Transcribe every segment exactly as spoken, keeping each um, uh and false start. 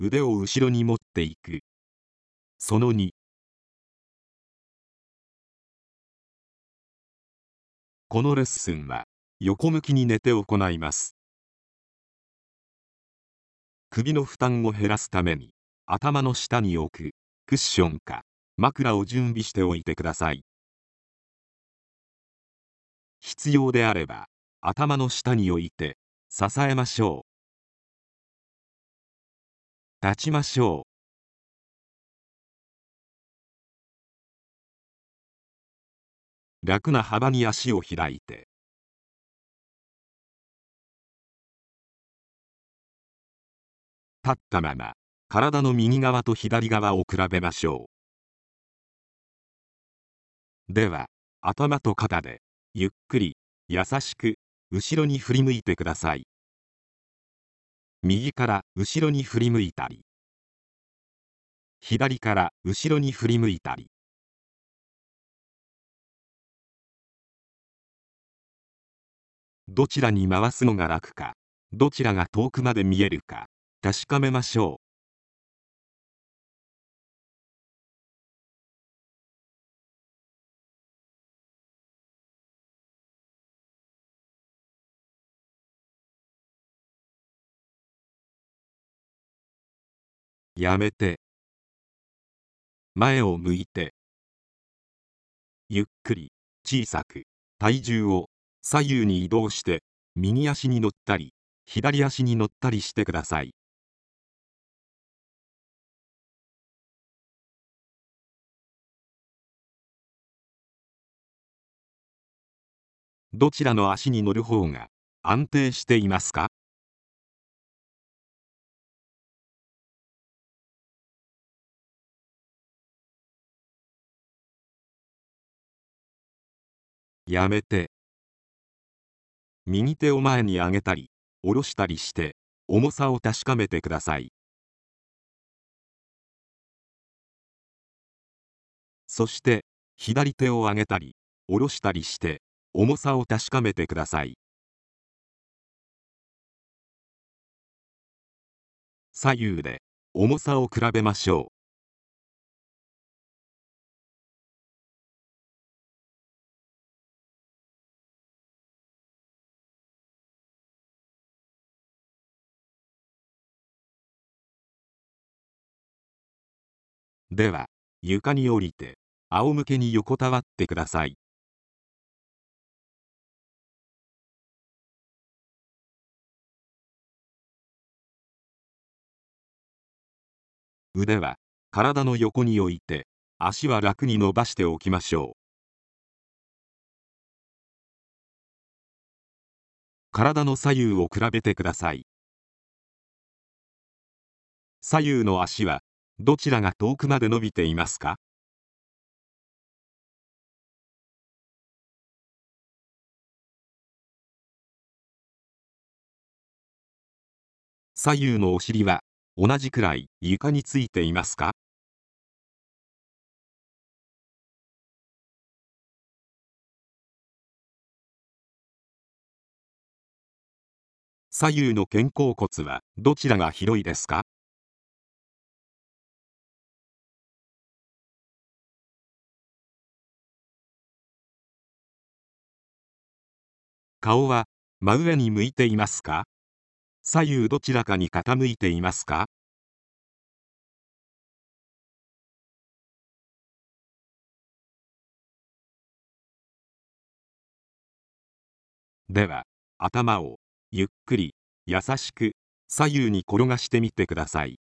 腕を後ろに持っていく。そのに、このレッスンは横向きに寝て行います。首の負担を減らすために頭の下に置くクッションか枕を準備しておいてください。必要であれば頭の下に置いて支えましょう。立ちましょう。楽な幅に足を開いて、立ったまま体の右側と左側を比べましょう。では頭と肩でゆっくり優しく後ろに振り向いてください。右から後ろに振り向いたり、左から後ろに振り向いたり、どちらに回すのが楽か、どちらが遠くまで見えるか確かめましょう。やめて、前を向いて、ゆっくり小さく体重を左右に移動して右足に乗ったり左足に乗ったりしてください。どちらの足に乗る方が安定していますか？やめて、右手を前に上げたり下ろしたりして重さを確かめてください。そして左手を上げたり下ろしたりして重さを確かめてください。左右で重さを比べましょう。では床に降りて仰向けに横たわってください。腕は体の横に置いて足は楽に伸ばしておきましょう。体の左右を比べてください。左右の足はどちらが遠くまで伸びていますか？左右のお尻は同じくらい床についていますか？左右の肩甲骨はどちらが広いですか？顔は真上に向いていますか？左右どちらかに傾いていますか？では頭をゆっくり優しく左右に転がしてみてください。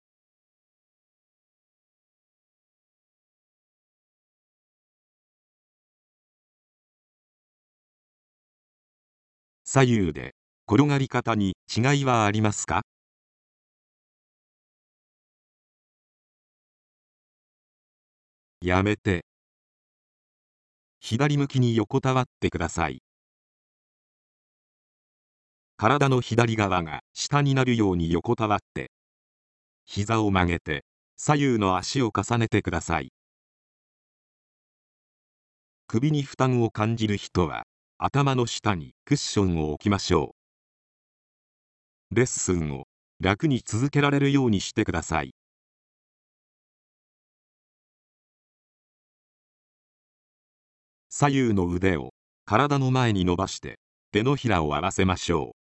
左右で転がり方に違いはありますか？やめて、左向きに横たわってください。体の左側が下になるように横たわって、膝を曲げて左右の足を重ねてください。首に負担を感じる人は頭の下にクッションを置きましょう。レッスンを楽に続けられるようにしてください。左右の腕を体の前に伸ばして手のひらを合わせましょう。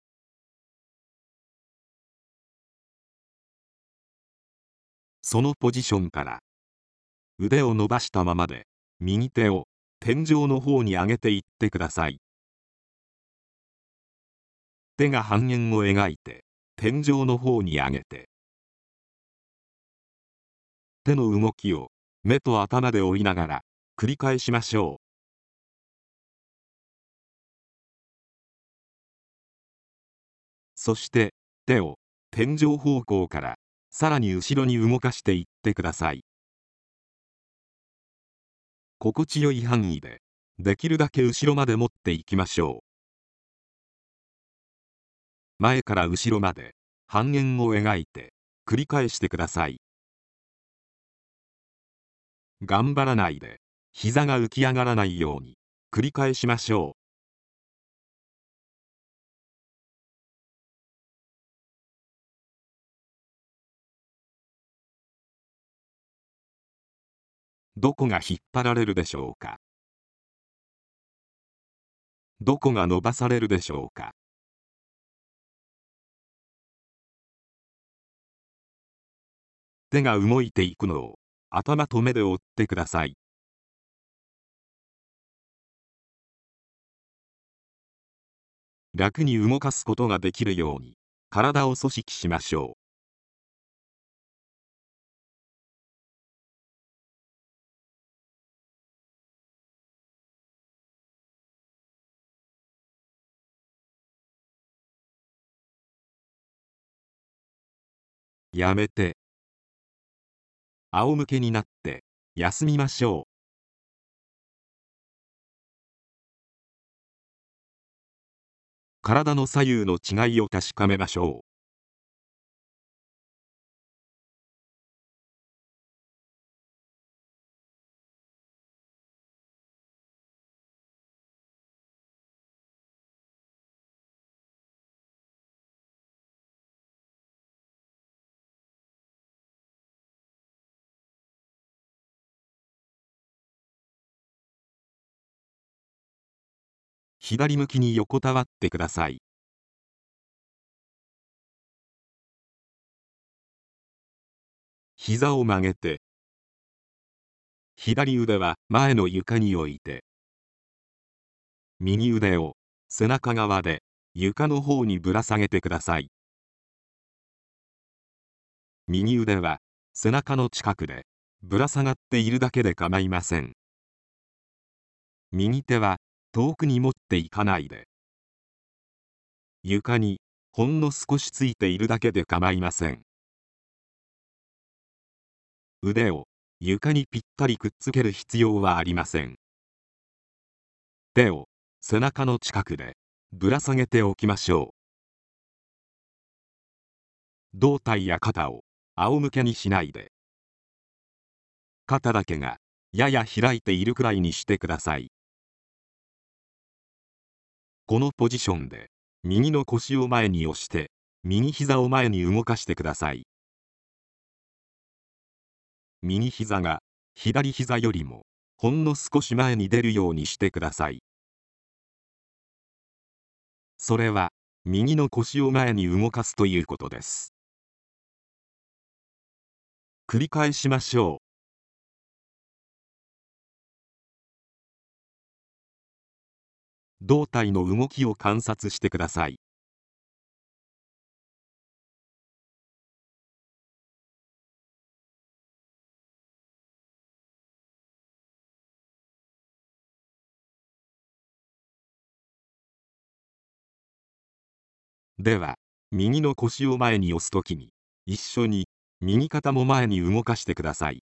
そのポジションから腕を伸ばしたままで右手を天井の方に上げていってください。手が半円を描いて天井の方に上げて、手の動きを目と頭で追いながら繰り返しましょう。そして手を天井方向からさらに後ろに動かしていってください。心地よい範囲でできるだけ後ろまで持っていきましょう。前から後ろまで半円を描いて繰り返してください。頑張らないで膝が浮き上がらないように繰り返しましょう。どこが引っ張られるでしょうか。どこが伸ばされるでしょうか。手が動いていくのを頭と目で追ってください。楽に動かすことができるように体を組織しましょう。やめて仰向けになって休みましょう。体の左右の違いを確かめましょう。左向きに横たわってください。膝を曲げて、左腕は前の床に置いて、右腕を背中側で床の方にぶら下げてください。右腕は背中の近くでぶら下がっているだけで構いません。右手は遠くに持っていかないで、床にほんの少しついているだけで構いません。腕を床にぴったりくっつける必要はありません。手を背中の近くでぶら下げておきましょう。胴体や肩を仰向けにしないで、肩だけがやや開いているくらいにしてください。このポジションで右の腰を前に押して右膝を前に動かしてください。右膝が左膝よりもほんの少し前に出るようにしてください。それは右の腰を前に動かすということです。繰り返しましょう。胴体の動きを観察してください。では、右の腰を前に押すときに、一緒に右肩も前に動かしてください。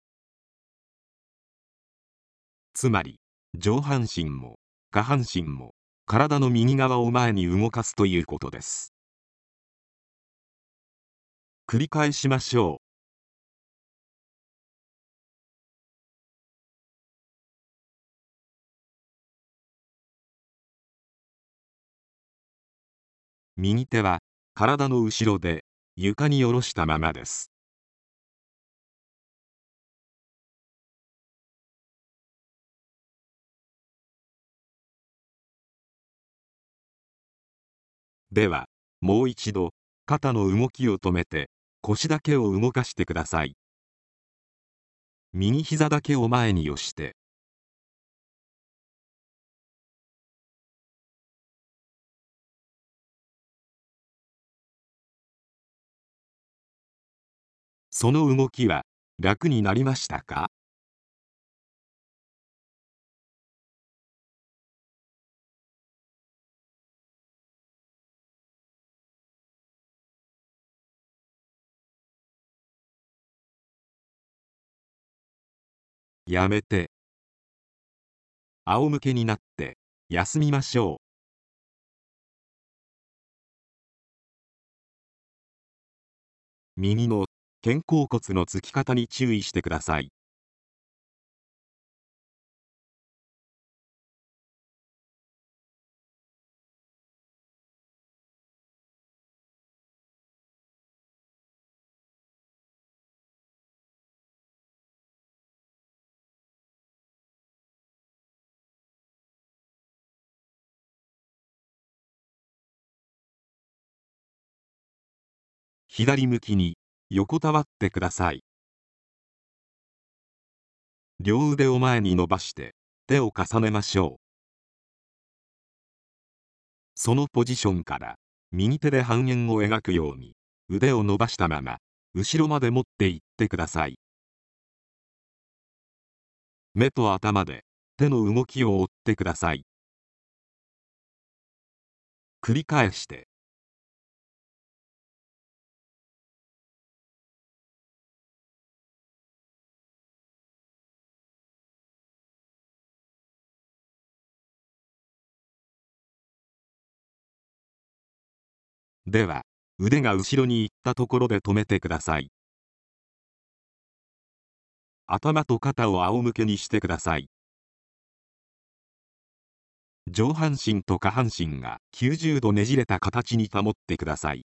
つまり、上半身も下半身も体の右側を前に動かすということです。繰り返しましょう。右手は体の後ろで床に下ろしたままです。では、もう一度、肩の動きを止めて、腰だけを動かしてください。右膝だけを前に押して、その動きは楽になりましたか？やめて、仰向けになって休みましょう。右の肩甲骨のつき方に注意してください。左向きに横たわってください。両腕を前に伸ばして手を重ねましょう。そのポジションから右手で半円を描くように腕を伸ばしたまま後ろまで持っていってください。目と頭で手の動きを追ってください。繰り返して、では腕が後ろに行ったところで止めてください。頭と肩を仰向けにしてください。上半身と下半身がきゅうじゅうどねじれた形に保ってください。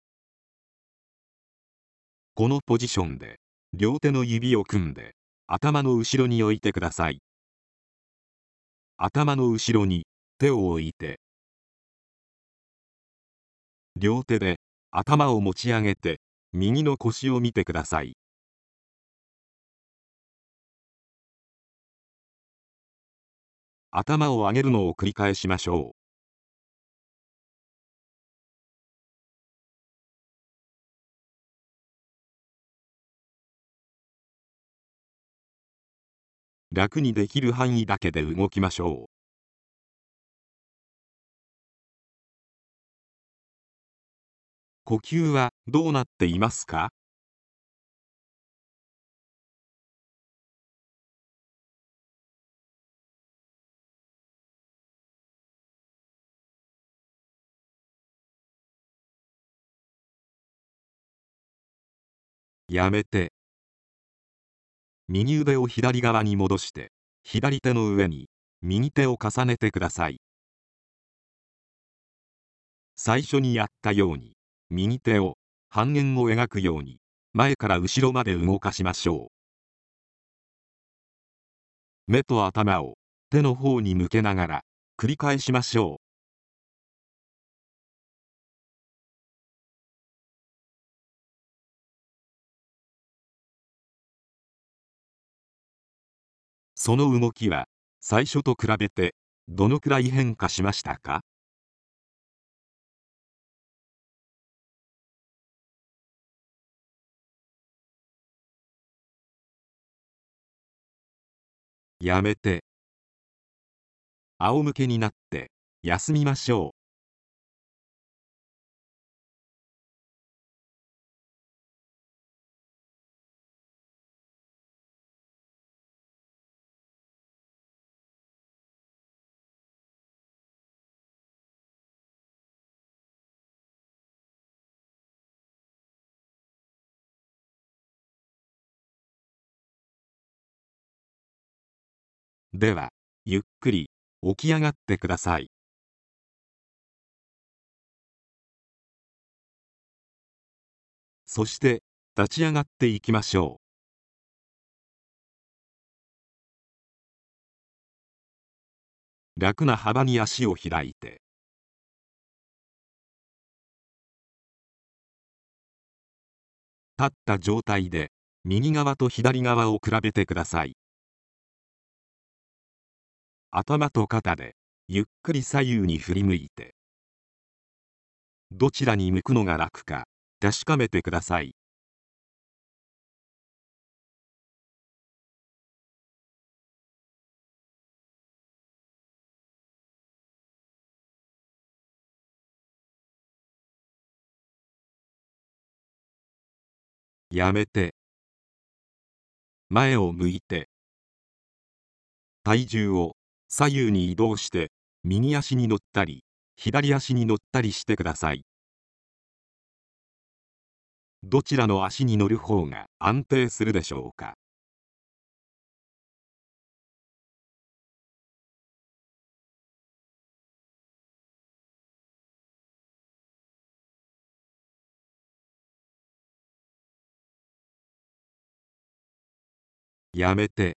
このポジションで両手の指を組んで頭の後ろに置いてください。頭の後ろに手を置いて、両手で頭を持ち上げて右の腰を見てください。頭を上げるのを繰り返しましょう。楽にできる範囲だけで動きましょう。呼吸はどうなっていますか？やめて、右腕を左側に戻して左手の上に右手を重ねてください。最初にやったように右手を半円を描くように前から後ろまで動かしましょう。目と頭を手の方に向けながら繰り返しましょう。その動きは最初と比べてどのくらい変化しましたか？やめて、仰向けになって休みましょう。ではゆっくり起き上がってください。 そして立ち上がっていきましょう。楽な幅に足を開いて、立った状態で右側と左側を比べてください。頭と肩でゆっくり左右に振り向いて、どちらに向くのが楽か確かめてください。やめて、前を向いて、体重を左右に移動して右足に乗ったり左足に乗ったりしてください。どちらの足に乗る方が安定するでしょうか。やめて、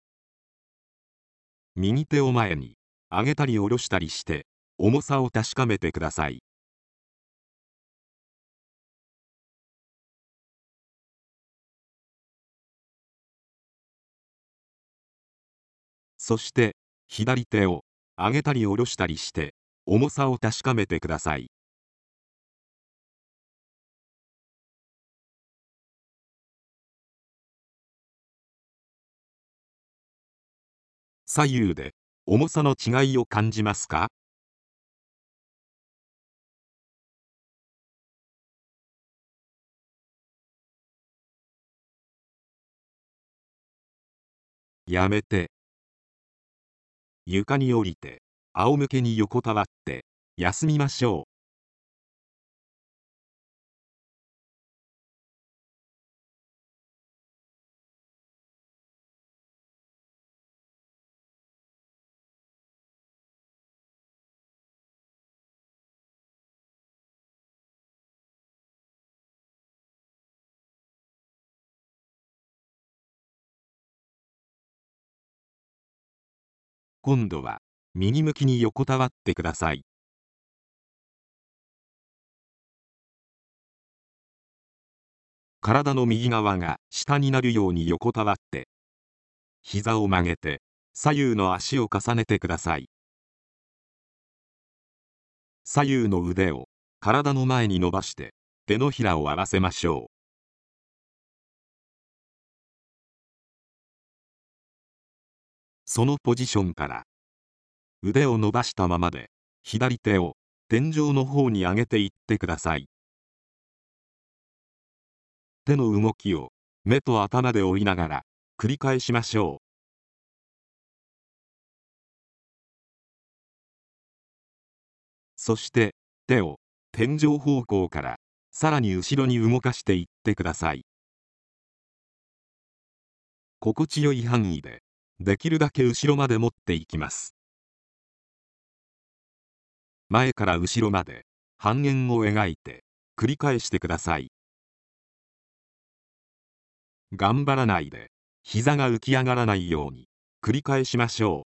右手を前に上げたり下ろしたりして重さを確かめてください。そして左手を上げたり下ろしたりして重さを確かめてください。左右で重さの違いを感じますか？やめて、床に降りて仰向けに横たわって休みましょう。今度は右向きに横たわってください。体の右側が下になるように横たわって、膝を曲げて左右の足を重ねてください。左右の腕を体の前に伸ばして手のひらを合わせましょう。そのポジションから腕を伸ばしたままで左手を天井の方に上げていってください。手の動きを目と頭で追いながら繰り返しましょう。そして手を天井方向からさらに後ろに動かしていってください。心地よい範囲でできるだけ後ろまで持っていきます。前から後ろまで半円を描いて繰り返してください。頑張らないで膝が浮き上がらないように繰り返しましょう。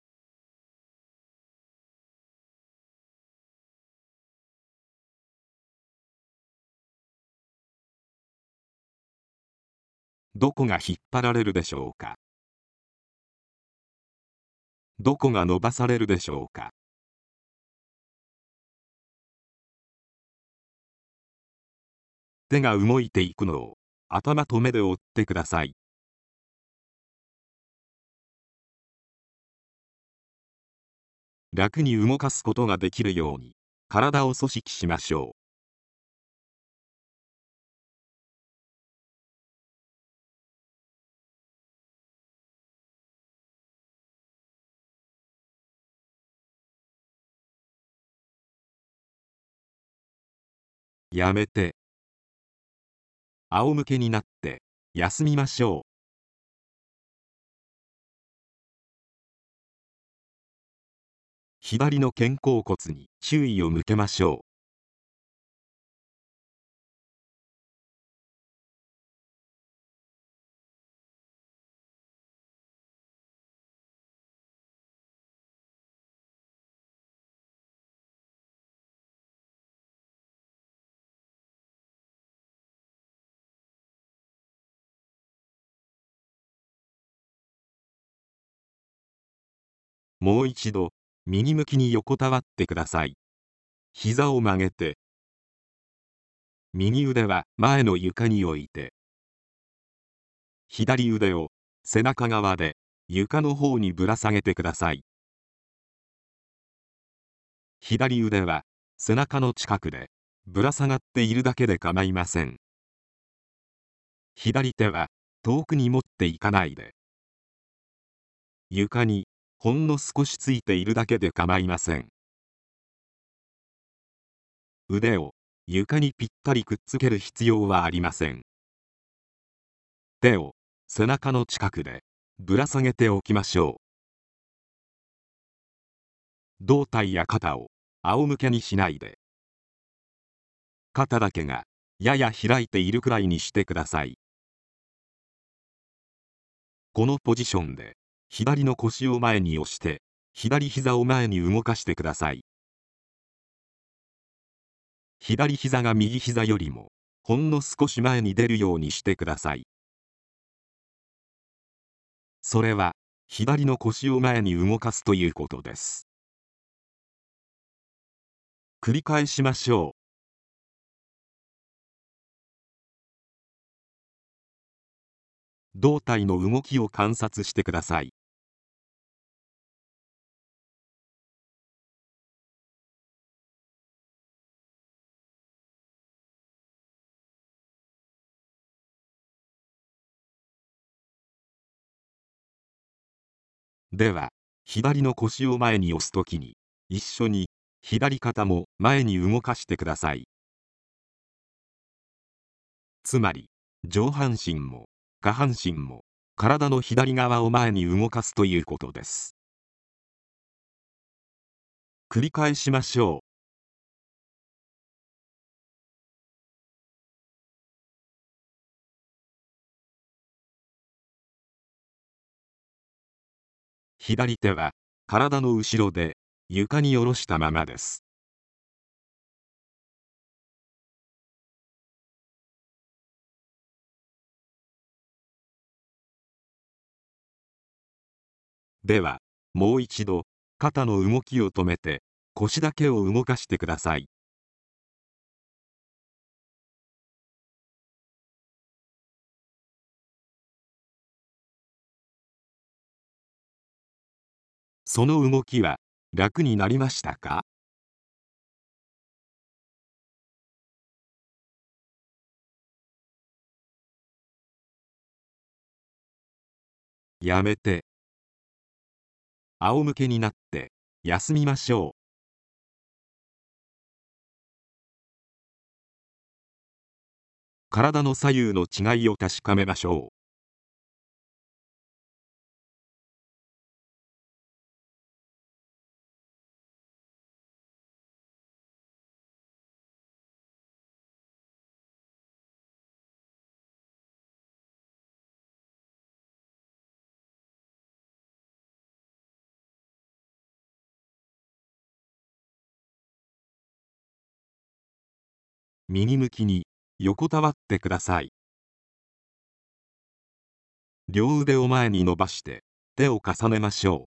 どこが引っ張られるでしょうか。どこが伸ばされるでしょうか。手が動いていくのを頭と目で追ってください。楽に動かすことができるように体を組織しましょう。やめて、仰向けになって休みましょう。左の肩甲骨に注意を向けましょう。 もう一度右向きに横たわってください。膝を曲げて、右腕は前の床に置いて、左腕を背中側で床の方にぶら下げてください。左腕は背中の近くでぶら下がっているだけで構いません。左手は遠くに持っていかないで、床にほんの少しついているだけで構いません。腕を床にぴったりくっつける必要はありません。手を背中の近くでぶら下げておきましょう。胴体や肩を仰向けにしないで、肩だけがやや開いているくらいにしてください。このポジションで左の腰を前に押して左膝を前に動かしてください。左膝が右膝よりもほんの少し前に出るようにしてください。それは左の腰を前に動かすということです。繰り返しましょう。胴体の動きを観察してください。では、左の腰を前に押すときに、一緒に左肩も前に動かしてください。つまり、上半身も下半身も体の左側を前に動かすということです。繰り返しましょう。左手は体の後ろで床に下ろしたままです。では、もう一度肩の動きを止めて腰だけを動かしてください。その動きは楽になりましたか？やめて、仰向けになって休みましょう。体の左右の違いを確かめましょう。右向きに横たわってください。両腕を前に伸ばして手を重ねましょう。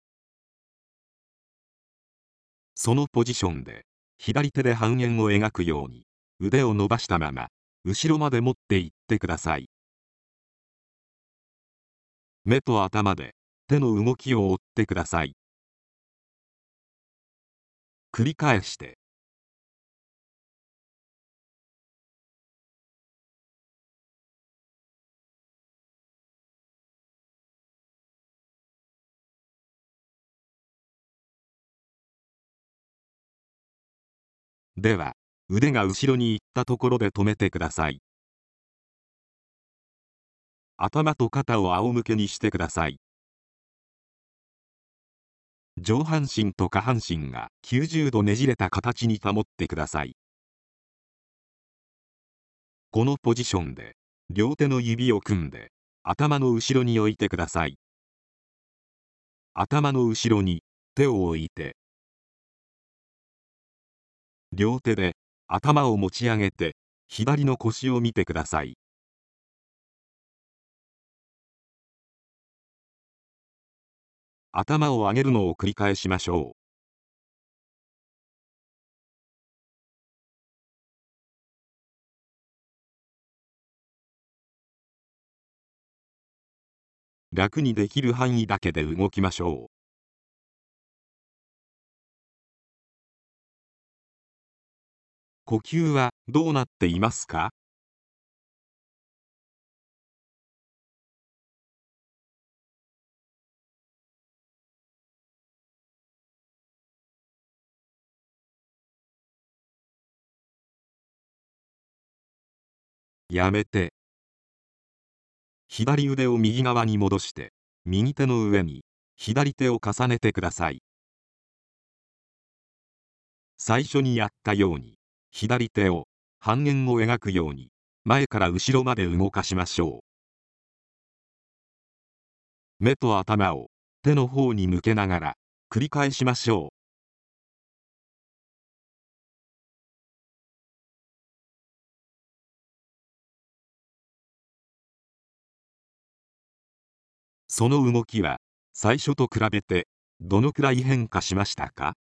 そのポジションで左手で半円を描くように腕を伸ばしたまま後ろまで持っていってください。目と頭で手の動きを追ってください。繰り返して、では腕が後ろに行ったところで止めてください。頭と肩を仰向けにしてください。上半身と下半身がきゅうじゅうどねじれた形に保ってください。このポジションで両手の指を組んで頭の後ろに置いてください。頭の後ろに手を置いて、両手で頭を持ち上げて左の腰を見てください。 頭を上げるのを繰り返しましょう。楽にできる範囲だけで動きましょう。呼吸はどうなっていますか？やめて。左腕を右側に戻して、右手の上に左手を重ねてください。最初にやったように、左手を半円を描くように前から後ろまで動かしましょう。目と頭を手の方に向けながら繰り返しましょう。その動きは最初と比べてどのくらい変化しましたか？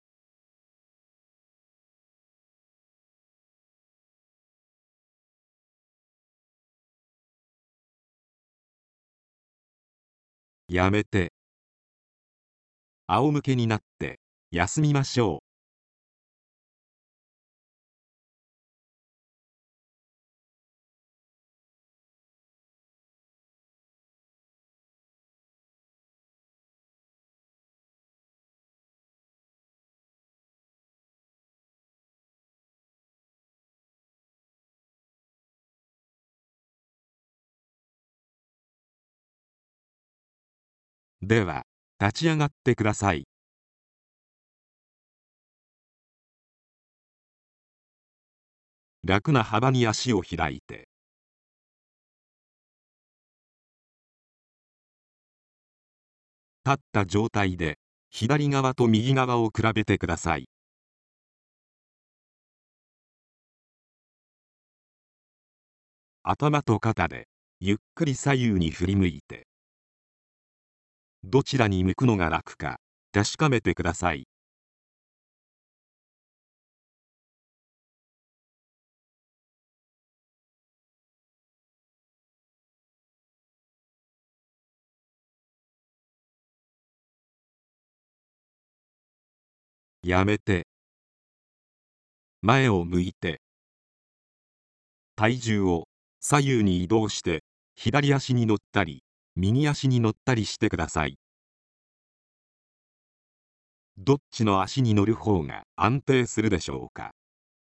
やめて。仰向けになって休みましょう。では立ち上がってください。楽な幅に足を開いて、立った状態で左側と右側を比べてください。頭と肩でゆっくり左右に振り向いて、どちらに向くのが楽か確かめてください。やめて。前を向いて、体重を左右に移動して左足に乗ったり右足に乗ったりしてください。どっちの足に乗る方が安定するでしょうか？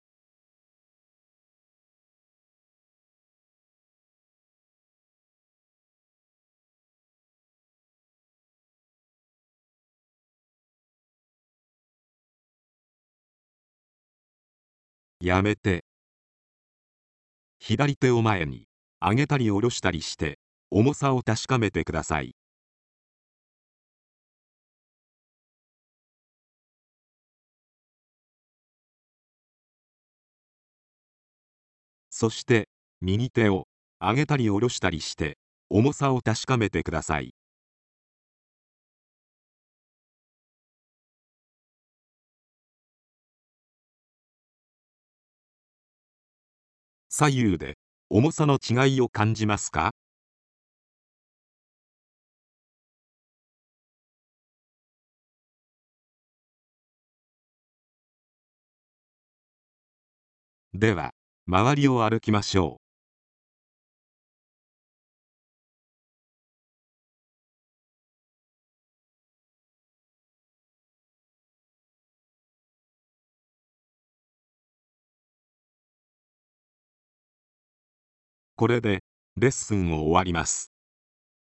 やめて。左手を前に上げたり下ろしたりして重さを確かめてください。そして右手を上げたり下ろしたりして重さを確かめてください。左右で重さの違いを感じますか？では周りを歩きましょう。これでレッスンを終わります。